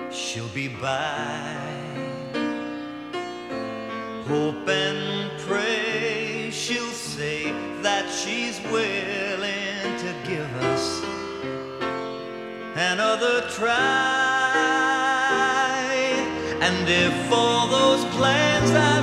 she'll be by. Hope and pray she'll say that she's willing to give us another try. And if all those plans that